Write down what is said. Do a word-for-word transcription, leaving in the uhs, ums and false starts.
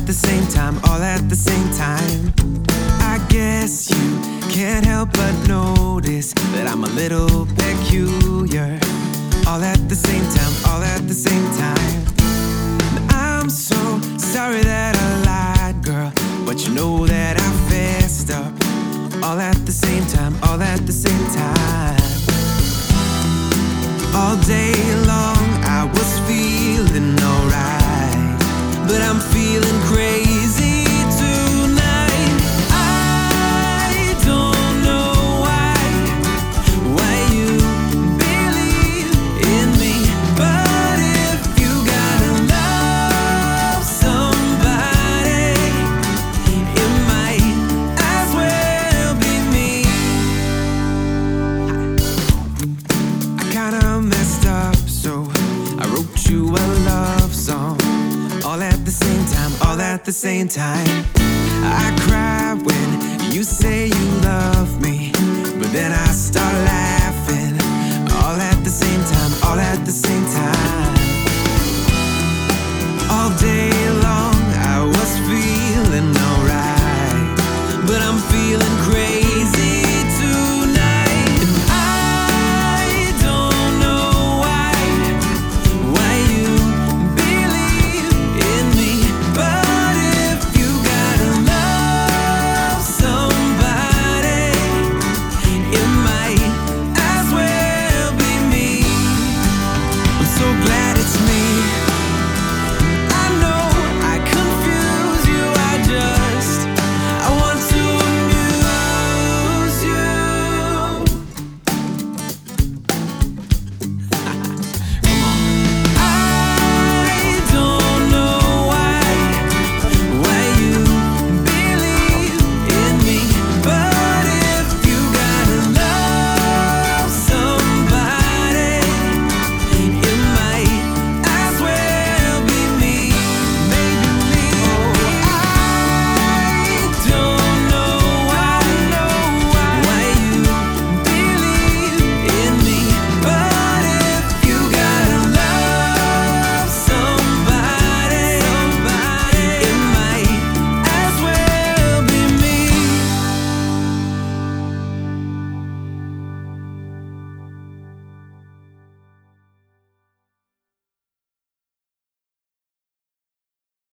at the same time, all at the same time. I guess you can't help but notice that I'm a little peculiar. All at the same time, all at the same time. I'm so sorry that I lied, girl, but you know that I fessed up. All at the same time, all at the same time. All day long I was feeling alright, but I'm feeling crazy tonight. I don't know why, why you believe in me, but if you gotta love somebody, it might as well be me. I kinda messed up, so I wrote you a love song. All at the same time, all at the same time. I cry when you say you love me, but then I start laughing.